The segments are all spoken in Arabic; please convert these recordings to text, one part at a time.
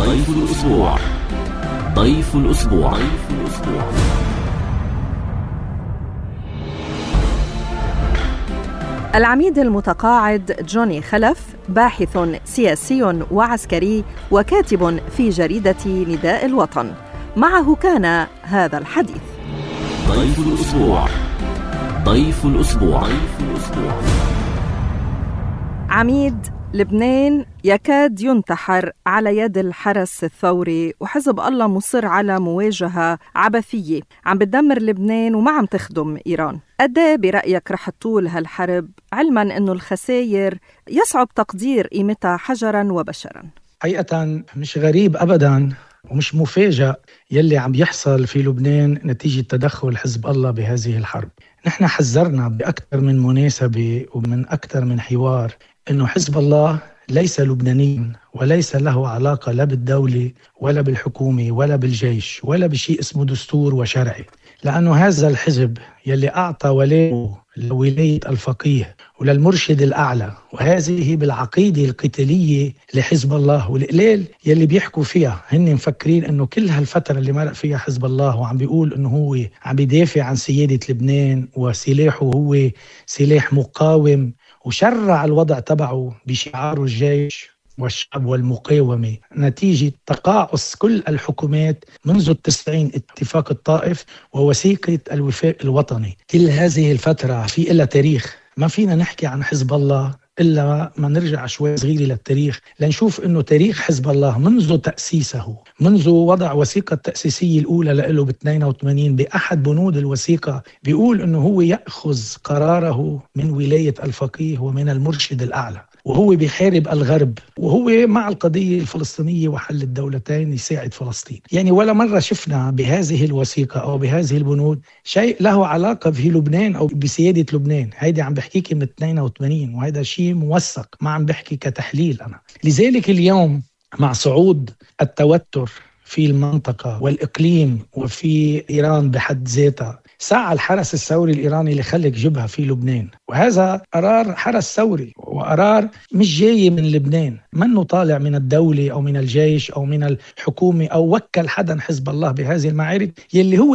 ضيف الأسبوع. ضيف الأسبوع. العميد المتقاعد جوني خلف باحث سياسي وعسكري وكاتب في جريدة نداء الوطن. معه كان هذا الحديث. ضيف الأسبوع. ضيف الأسبوع. عميد، لبنان يكاد ينتحر على يد الحرس الثوري، وحزب الله مصر على مواجهة عبثية عم بتدمر لبنان وما عم تخدم إيران. قد ايه برأيك رح تطول هالحرب، علما أنه الخسائر يصعب تقدير قيمتها حجرا وبشرا؟ حقيقة مش غريب أبدا ومش مفاجأ يلي عم يحصل في لبنان نتيجة تدخل حزب الله بهذه الحرب. نحن حذرنا بأكثر من مناسبة ومن أكثر من حوار إنه حزب الله ليس لبنانيا وليس له علاقة لا بالدولة ولا بالحكومة ولا بالجيش ولا بشيء اسمه دستور وشرعي، لأنه هذا الحزب يلي أعطى ولاءه لولاية الفقيه وللمرشد الأعلى، وهذه بالعقيدة القتالية لحزب الله والإقلال يلي بيحكوا فيها. هن مفكرين أنه كل هالفترة اللي مرق فيها حزب الله وعم بيقول أنه هو عم بيدافع عن سيادة لبنان وسلاحه هو سلاح مقاوم، وشرع الوضع تبعه بشعار الجيش والشعب والمقاومة نتيجة تقاعس كل الحكومات منذ 90 اتفاق الطائف ووثيقة الوفاق الوطني. كل هذه الفترة في إلا تاريخ. ما فينا نحكي عن حزب الله إلا ما نرجع شوي صغيرة للتاريخ لنشوف أنه تاريخ حزب الله منذ تأسيسه، منذ وضع وثيقة التأسيسية الأولى له ب82 بأحد بنود الوثيقة بيقول أنه هو يأخذ قراره من ولاية الفقيه ومن المرشد الأعلى، وهو بيحارب الغرب، وهو مع القضية الفلسطينية وحل الدولتين يساعد فلسطين. يعني ولا مرة شفنا بهذه الوثيقة أو بهذه البنود شيء له علاقة في لبنان أو بسيادة لبنان. هيدي عم بحكيك من 82 وهذا شيء موثق، ما عم بحكي كتحليل أنا. لذلك اليوم مع صعود التوتر في المنطقة والإقليم وفي إيران بحد ذاتها، سعى الحرس الثوري الإيراني لخلق جبهة في لبنان، وهذا قرار حرس ثوري وقرار مش جاي من لبنان، منه طالع من الدولة أو من الجيش أو من الحكومة أو وكل حدا حزب الله بهذه المعارك يلي هو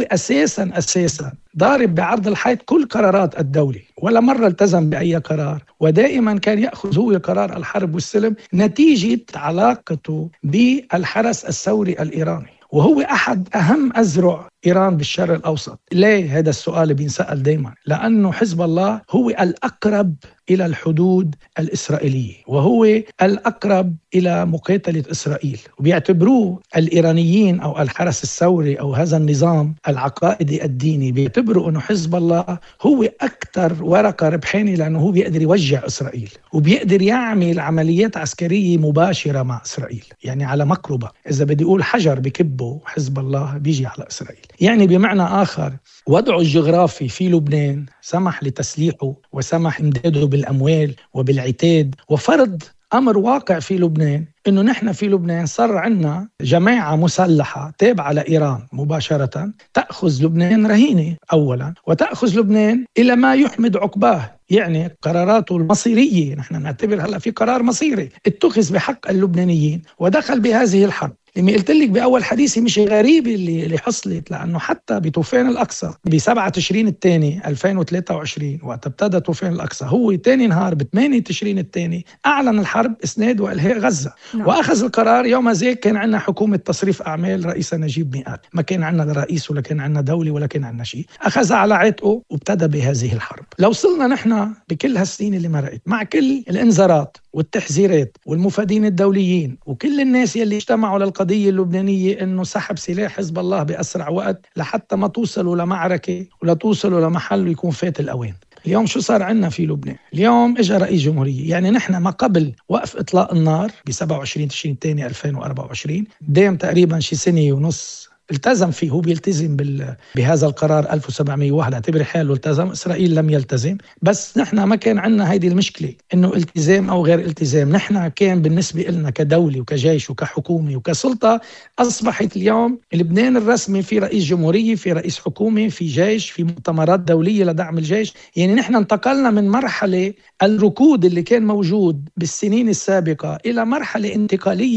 أساساً ضارب بعرض الحيط كل قرارات الدولة، ولا مرة التزم بأي قرار، ودائما كان يأخذ هو قرار الحرب والسلم نتيجة علاقته بالحرس الثوري الإيراني، وهو أحد أهم أذرع إيران بالشرق الأوسط. ليه هذا السؤال بينسأل دايما؟ لأنه حزب الله هو الأقرب إلى الحدود الإسرائيلية، وهو الأقرب إلى مقاتلة إسرائيل، وبيعتبروه الإيرانيين أو الحرس الثوري أو هذا النظام العقائدي الديني بيعتبروا أنه حزب الله هو أكثر ورقة ربحانة، لأنه هو بيقدر يوجع إسرائيل وبيقدر يعمل عمليات عسكرية مباشرة مع إسرائيل، يعني على مقربة. إذا بدي أقول حجر بكبه حزب الله بيجي على إسرائيل. يعني بمعنى آخر وضعه الجغرافي في لبنان سمح لتسليحه وسمح امداده بالأموال وبالعتاد، وفرض أمر واقع في لبنان إنه نحن في لبنان صار عنا جماعة مسلحة تابعة لإيران مباشرة تأخذ لبنان رهينة أولا، وتأخذ لبنان إلى ما يحمد عقباه، يعني قراراته المصيرية. نحن نعتبر هلأ في قرار مصيري اتخذ بحق اللبنانيين ودخل بهذه الحرب. لما قلت لك بأول حديثي مش غريب اللي حصلت، لأنه حتى بطوفان الأقصى ب7 تشرين الثاني 2023 وقت ابتدى طوفان الأقصى، هو تاني نهار ب8 تشرين الثاني أعلن الحرب إسناد وإلهاء غزة. وأخذ القرار يوم ذاك كان عندنا حكومة تصريف أعمال رئيسها نجيب مئات، ما كان عندنا رئيس ولا كان عندنا دولة ولا كان عندنا شيء. أخذ على عاتقه وابتدى بهذه الحرب. لو وصلنا نحن بكل هالسنين اللي مرقت مع كل الإنذارات والتحذيرات والمفادين الدوليين وكل الناس يلي اجتمعوا للقضية اللبنانية إنه سحب سلاح حزب الله بأسرع وقت لحتى ما توصلوا لمعركة ولا توصلوا لمحل ويكون فات الأوان. اليوم شو صار عنا في لبنان؟ اليوم اجى رئيس جمهورية، يعني نحن ما قبل وقف إطلاق النار ب27 تشرين الثاني 2024 دام تقريبا شي سنة ونص التزم فيه، هو بيلتزم بهذا القرار 1701، اعتبر حاله التزم، إسرائيل لم يلتزم. بس نحن ما كان عندنا هيدي المشكلة إنه التزام أو غير التزام، نحن كان بالنسبة لنا كدولة وكجيش وكحكومة وكسلطة أصبحت اليوم لبنان الرسمي في رئيس جمهورية، في رئيس حكومة، في جيش، في مؤتمرات دولية لدعم الجيش. يعني نحن انتقلنا من مرحلة الركود اللي كان موجود بالسنين السابقة إلى مرحلة انتقالية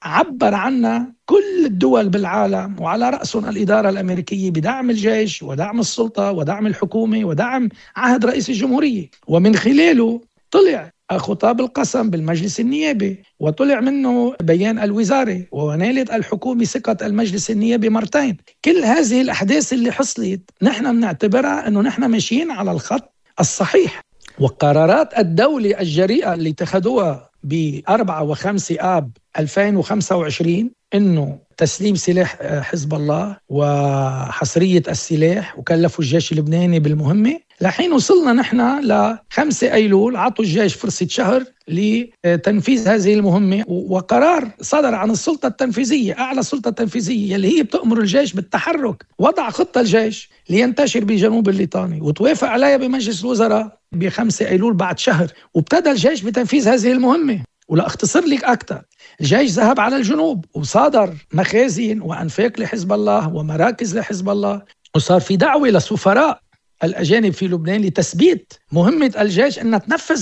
عبر عنها كل الدول بالعالم وعلى رأسهم الإدارة الأمريكية بدعم الجيش ودعم السلطة ودعم الحكومة ودعم عهد رئيس الجمهورية، ومن خلاله طلع خطاب القسم بالمجلس النيابي، وطلع منه بيان الوزارة، ونالت الحكومة ثقة المجلس النيابي مرتين. كل هذه الأحداث اللي حصلت نحن بنعتبرها أنه نحن ماشيين على الخط الصحيح. وقرارات الدولة الجريئة اللي اتخذوها ب4 و5 آب 2025 إنه تسليم سلاح حزب الله وحصرية السلاح وكلفوا الجيش اللبناني بالمهمة، لحين وصلنا نحن ل5 أيلول عطوا الجيش فرصة شهر لتنفيذ هذه المهمة، وقرار صدر عن السلطة التنفيذية، أعلى السلطة التنفيذية اللي هي بتأمر الجيش بالتحرك، وضع خطة الجيش لينتشر بجنوب الليطاني وتوافق عليها بمجلس الوزراء ب5 أيلول بعد شهر، وابتدى الجيش بتنفيذ هذه المهمة. ولا اختصر لك أكثر، الجيش ذهب على الجنوب وصادر مخازن وأنفاق لحزب الله ومراكز لحزب الله، وصار في دعوة لسفراء الأجانب في لبنان لتثبيت مهمة الجيش أنها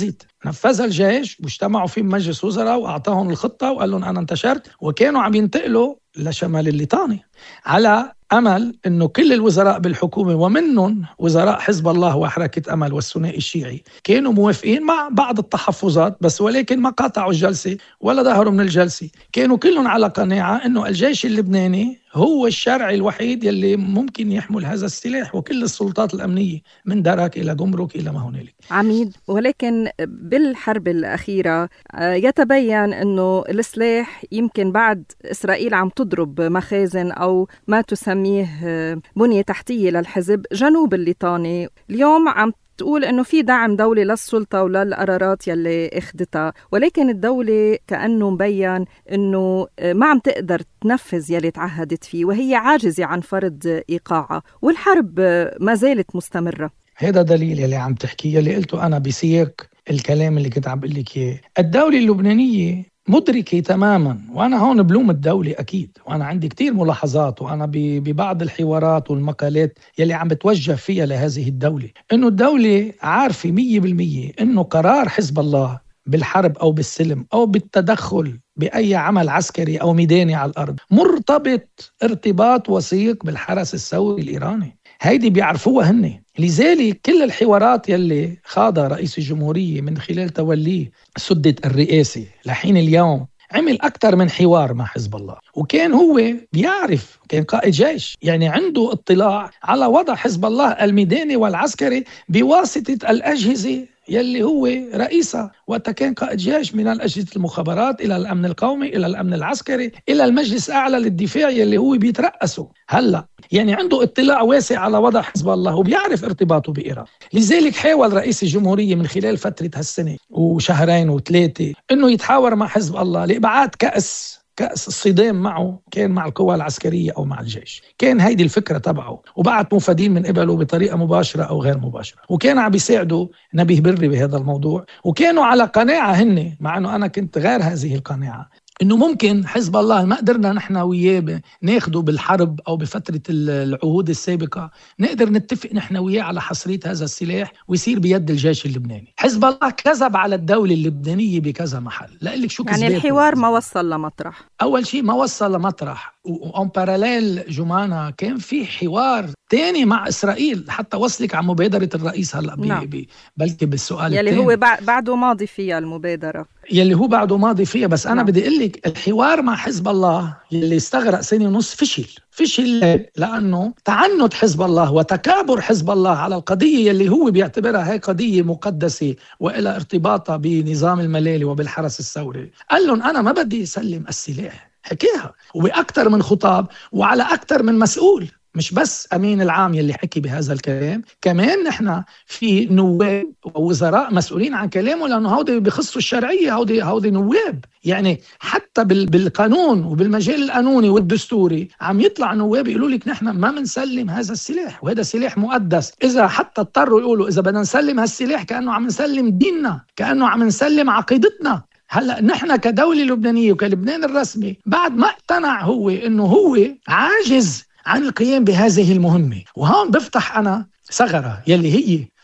نفذها الجيش، واجتمعوا في مجلس وزراء وأعطاهم الخطة وقال لهم أنا انتشرت، وكانوا عم ينتقلوا لشمال الليطاني على أمل أنه كل الوزراء بالحكومة ومنهم وزراء حزب الله وحركة أمل والثنائي الشيعي كانوا موافقين مع بعض التحفظات، بس ولكن ما قاطعوا الجلسة ولا ظهروا من الجلسة. كانوا كلهم على قناعة أنه الجيش اللبناني هو الشرعي الوحيد يلي ممكن يحمل هذا السلاح، وكل السلطات الأمنية من دراك إلى جمرك إلى ما هنالك. عميد، ولكن بالحرب الأخيرة يتبين أنه السلاح يمكن بعد إسرائيل عم تضرب مخازن أو ما تسميه بنية تحتية للحزب جنوب الليطاني، اليوم عم تقول أنه في دعم دولي للسلطة وللقرارات يلي اخدتها، ولكن الدولة كأنه مبين أنه ما عم تقدر تنفذ يلي تعهدت فيه، وهي عاجزة عن فرض إيقاعها، والحرب ما زالت مستمرة. هذا دليل يلي عم تحكيه اللي قلته أنا بسياق الكلام اللي كنت عم بقول لك إياه. الدولة اللبنانية مدركة تماما، وأنا هون بلوم الدولة أكيد، وأنا عندي كتير ملاحظات، وأنا ببعض الحوارات والمقالات يلي عم بتوجه فيها لهذه الدولة، إنه الدولة عارفة 100% إنه قرار حزب الله بالحرب أو بالسلم أو بالتدخل بأي عمل عسكري أو ميداني على الأرض مرتبط ارتباط وثيق بالحرس الثوري الإيراني. هيدي بيعرفوها هن. لذلك كل الحوارات يلي خاضها رئيس الجمهورية من خلال توليه سدة الرئاسة لحين اليوم عمل أكثر من حوار مع حزب الله، وكان هو بيعرف، كان قائد جيش، يعني عنده اطلاع على وضع حزب الله الميداني والعسكري بواسطة الأجهزة يلي هو رئيسها، وقت كان قائد جيش، من الأجهزة المخابرات إلى الأمن القومي إلى الأمن العسكري إلى المجلس الأعلى للدفاع يلي هو بيترأسه هلأ. يعني عنده اطلاع واسع على وضع حزب الله وبيعرف ارتباطه بإيران. لذلك حاول رئيس الجمهورية من خلال فترة هالسنة وشهرين و3 إنه يتحاور مع حزب الله لإبعاد كأس الصدام معه، كان مع القوى العسكرية أو مع الجيش. كان هيدي الفكرة تبعه، وبعت مفادين من قبله بطريقة مباشرة أو غير مباشرة، وكان عم بيساعدوا نبيه بري بهذا الموضوع، وكانوا على قناعة هن، مع أنه أنا كنت غير هذه القناعة، إنه ممكن حزب الله ما قدرنا نحن وياه ناخده بالحرب أو بفترة العهود السابقة، نقدر نتفق نحن وياه على حصرية هذا السلاح ويصير بيد الجيش اللبناني. حزب الله كذب على الدولة اللبنانية بكذا محل. لقلك شو يعني الحوار ما وصل لمطرح. أول شيء ما وصل لمطرح، وأن باراليل جمانة كان في حوار تاني مع إسرائيل، حتى وصلك عن مبادرة الرئيس هلأ بلكي بالسؤال يلي التاني هو بعده ماضي فيها المبادرة، يلي هو بعده ماضي فيها. بس أنا بدي أقول لك الحوار مع حزب الله يلي استغرق 1.5 سنة فشل لأنه تعنت حزب الله وتكابر حزب الله على القضية يلي هو بيعتبرها هي قضية مقدسة وإلى ارتباطها بنظام الملالي وبالحرس الثوري. قال لهم أنا ما بدي أسلم السلاح، حكيها وبأكثر من خطاب وعلى أكثر من مسؤول، مش بس أمين العام يلي حكي بهذا الكلام، كمان نحن في نواب ووزراء مسؤولين عن كلامه، لأنه هودي بخصوا الشرعية، هودي نواب. يعني حتى بالقانون وبالمجال القانوني والدستوري عم يطلع نواب يقولوا لك نحن ما منسلم هذا السلاح، وهذا سلاح مقدس. إذا حتى اضطروا يقولوا إذا بدنا نسلم هالسلاح كأنه عم نسلم ديننا، كأنه عم نسلم عقيدتنا. هلأ نحن كدولة لبنانية وكلبنان الرسمي بعد ما اقتنع هو إنه هو عاجز عن القيام بهذه المهمة. وهون بفتح أنا ثغرة يلي هي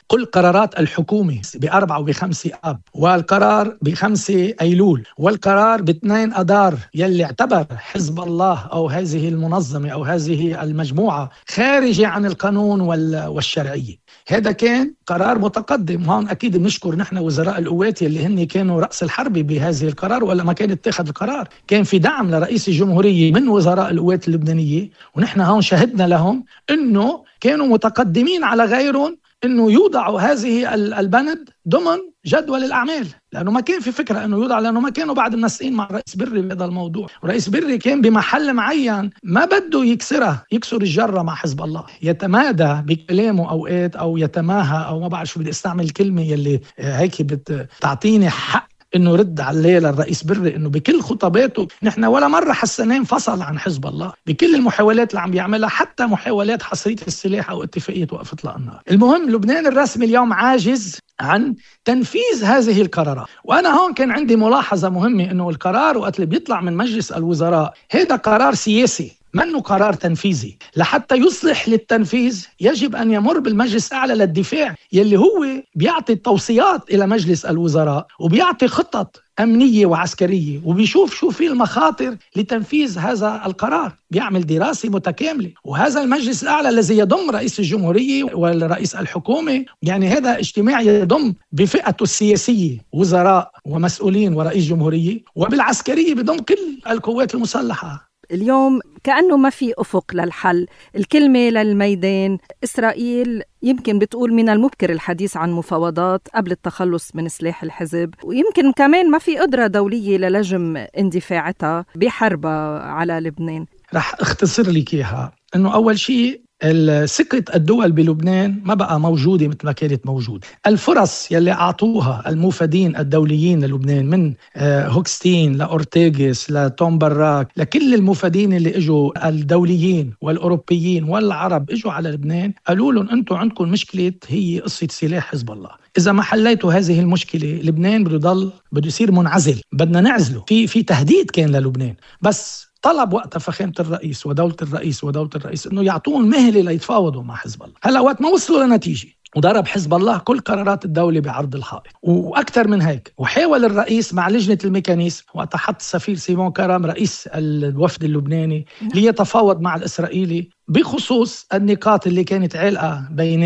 كل قرارات الحكومة ب4 وب5 آب، والقرار ب5 أيلول، والقرار ب2 أدار يلي اعتبر حزب الله أو هذه المنظمة أو هذه المجموعة خارجة عن القانون والشرعية. هذا كان قرار متقدم. هون أكيد بنشكر نحن وزراء القوات يلي هن كانوا رأس الحرب بهذه القرار، ولا ما كان اتخذ القرار كان في دعم لرئيس الجمهورية من وزراء القوات اللبنانية، ونحن هون شهدنا لهم إنه كانوا متقدمين على غيرهم إنه يوضعوا هذه البند ضمن جدول الأعمال، لأنه ما كان في فكرة إنه يوضع، لأنه ما كانوا بعد منسقين مع رئيس بري بهذا الموضوع. ورئيس بري كان بمحل معين ما بده يكسر الجرة مع حزب الله، يتمادى بكلامه أوقات أو يتماهى أو ما بعرف شو بدي استعمل الكلمة يلي هيك بتعطيني حق انه رد عليه للرئيس بري انه بكل خطاباته نحن ولا مره حسناه انفصل عن حزب الله بكل المحاولات اللي عم بيعملها، حتى محاولات حصريه السلاح او اتفاقيه وقف اطلاق النار. المهم لبنان الرسمي اليوم عاجز عن تنفيذ هذه القرارات. وانا هون كان عندي ملاحظه مهمه انه القرار وقت اللي بيطلع من مجلس الوزراء هذا قرار سياسي منه قرار تنفيذي. لحتى يصلح للتنفيذ يجب أن يمر بالمجلس الأعلى للدفاع يلي هو بيعطي التوصيات إلى مجلس الوزراء وبيعطي خطط أمنية وعسكرية وبيشوف شو في المخاطر لتنفيذ هذا القرار، بيعمل دراسة متكاملة. وهذا المجلس الأعلى الذي يضم رئيس الجمهورية ورئيس الحكومة، يعني هذا اجتماع يضم بفئته السياسية وزراء ومسؤولين ورئيس جمهورية، وبالعسكرية بضم كل القوات المسلحة. اليوم كأنه ما في أفق للحل، الكلمة للميدان. إسرائيل يمكن بتقول من المبكر الحديث عن مفاوضات قبل التخلص من سلاح الحزب، ويمكن كمان ما في قدرة دولية للجم اندفاعتها بحربها على لبنان. رح اختصر لك إياها إنه أول شيء ثقة الدول بلبنان ما بقى موجودة مثل ما كانت موجودة. الفرص يلي أعطوها الموفدين الدوليين للبنان من هوكستين لأورتيغيس لتوم براك لكل الموفدين اللي اجوا الدوليين والأوروبيين والعرب اجوا على لبنان قالوا لهم أنتم عندكم مشكلة هي قصة سلاح حزب الله. إذا ما حليتوا هذه المشكلة لبنان بده يصير منعزل، بدنا نعزله. في تهديد كان للبنان، بس طلب وقتها فخامة الرئيس ودولة الرئيس إنه يعطون مهلة ليتفاوضوا مع حزب الله. هلا وقت ما وصلوا لنتيجة وضرب حزب الله كل قرارات الدولة بعرض الحائط وأكثر من هيك، وحاول الرئيس مع لجنة الميكانيزم وقت حط السفير سيمون كرم رئيس الوفد اللبناني ليتفاوض مع الإسرائيلي بخصوص النقاط اللي كانت عالقة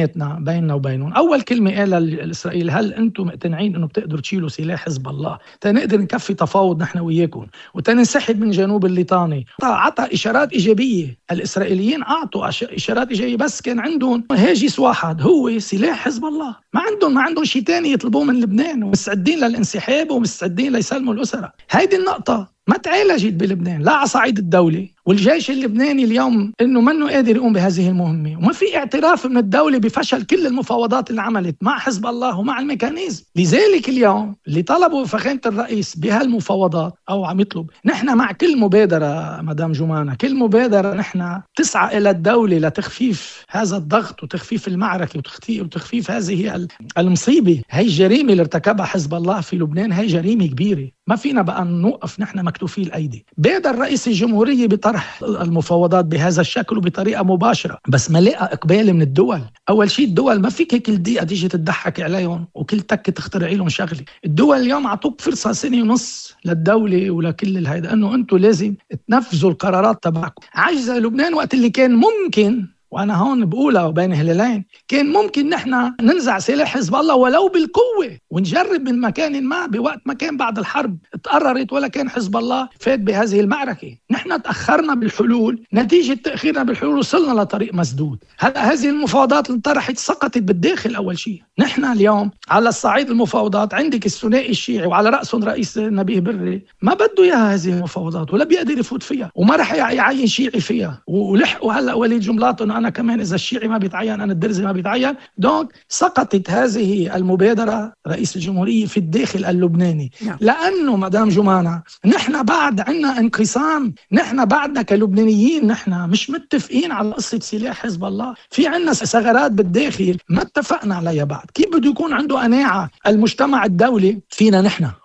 بيننا وبينهم. أول كلمة قالها الإسرائيل: هل أنتم مقتنعين أنه بتقدروا تشيلوا سلاح حزب الله تنقدر نكفي تفاوض نحن وياكم وتنسحب من جنوب الليطاني؟ عطى إشارات إيجابية. الإسرائيليين أعطوا إشارات إيجابية، بس كان عندهم هاجس واحد هو سلاح حزب الله. ما عندهم شيء تاني يطلبوه من لبنان، ومستعدين للانسحاب ومستعدين ليسلموا الأسرة. هيدي النقطة ما تعالجت بلبنان لا على صعيد الدولة، والجيش اللبناني اليوم انه منه قادر يقوم بهذه المهمة، وما في اعتراف من الدولة بفشل كل المفاوضات اللي عملت مع حزب الله ومع الميكانيزم. لذلك اليوم اللي طلبوا فخامة الرئيس بهالمفاوضات او عم يطلب، نحن مع كل مبادرة مدام جمانة، كل مبادرة نحن تسعى الى الدولة لتخفيف هذا الضغط وتخفيف المعركة وتخفيف هذه المصيبة. هي الجريمة اللي ارتكبها حزب الله في لبنان، هي جريمة كبيرة ما فينا بقى نوقف نحن مكتوفي الأيدي. بادر رئيس الجمهورية بطرح المفاوضات بهذا الشكل وبطريقة مباشرة، بس ما لقى إقبال من الدول. أول شيء الدول ما فيك كل دقيقة تيجي تضحك عليهم وكل تك تخترعي لهم شغلة. الدول اليوم عطوك فرصة 1.5 سنة للدولة ولكل الهيدا أنه أنتوا لازم تنفذوا القرارات تبعكم. عجز لبنان وقت اللي كان ممكن، وأنا هون بقولها بين هلالين، كان ممكن نحن ننزع سلاح حزب الله ولو بالقوة ونجرب من مكان ما بوقت ما كان بعد الحرب تقررت ولا كان حزب الله فات بهذه المعركة. نحن تأخرنا بالحلول، نتيجة تأخيرنا بالحلول وصلنا لطريق مسدود. هذه المفاوضات اللي انطرحت سقطت بالداخل. أول شيء نحن اليوم على الصعيد المفاوضات عندك الثنائي الشيعي وعلى رأسهم رئيس نبيه بري ما بده إياها هذه المفاوضات ولا بيقدر يفوت فيها وما رح يعين شيعي فيها. ولحقوا هلأ وليد جملاتهم أنا كمان إذا الشيعي ما بيتعين أنا الدرزي ما بيتعين. دونك سقطت هذه المبادرة رئيس الجمهورية في الداخل اللبناني. لأنه مدام جمانة نحن بعد عنا انقسام، نحن بعدنا كلبنانيين نحن مش متفقين على قصة سلاح حزب الله. في عنا ثغرات بالداخل ما اتفقنا عليها بعد. كيف بده يكون عنده قناعة المجتمع الدولي فينا نحن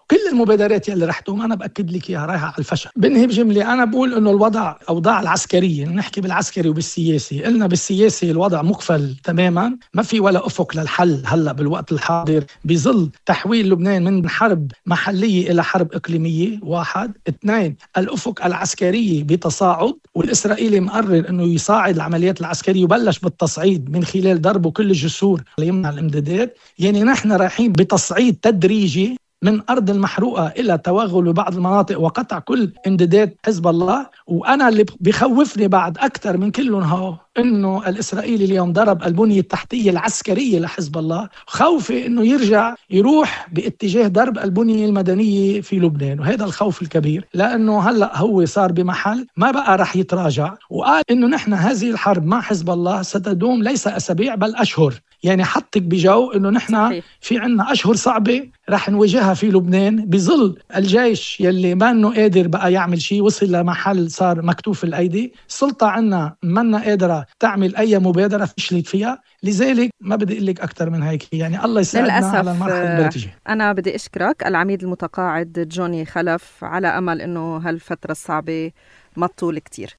كل المبادرات اللي رح تقوم أنا بأكد لك إياها رايحة على الفشل. بنهي بجملة، أنا بقول إنه أوضاع العسكرية، نحكي بالعسكري وبالسياسي. قلنا بالسياسي الوضع مقفل تماما، ما في ولا أفق للحل هلأ بالوقت الحاضر، بظل تحويل لبنان من حرب محلية إلى حرب إقليمية. 1. 2. الأفق العسكرية بتصاعد، والإسرائيلي مقرر إنه يصاعد العمليات العسكرية وبلش بالتصعيد من خلال ضربه كل الجسور ليمنع الامدادات. يعني نحن رايحين بتصعيد تدريجي من أرض المحروقة إلى توغل ببعض المناطق وقطع كل امدادات حزب الله. وأنا اللي بيخوفني بعد أكثر من كلهم هو إنه الإسرائيلي اليوم ضرب البنية التحتية العسكرية لحزب الله، خوفي إنه يرجع يروح باتجاه ضرب البنية المدنية في لبنان. وهذا الخوف الكبير، لأنه هلأ هو صار بمحل ما بقى رح يتراجع، وقال إنه نحن هذه الحرب مع حزب الله ستدوم ليس أسابيع بل أشهر. يعني حطك بجو إنه نحن في عنا أشهر صعبة رح نواجهها في لبنان، بظل الجيش يلي ما إنه قادر بقى يعمل شيء، وصل لمحل صار مكتوف الأيدي، السلطة عنا منا قادرة تعمل أي مبادرة فشلت فيها. لذلك ما بدي أقول لك أكتر من هيك، يعني الله يساعدنا على المرحلة اللي بتجي. أنا بدي أشكرك العميد المتقاعد جوني خلف، على أمل إنه هالفترة الصعبة ما تطول كتير.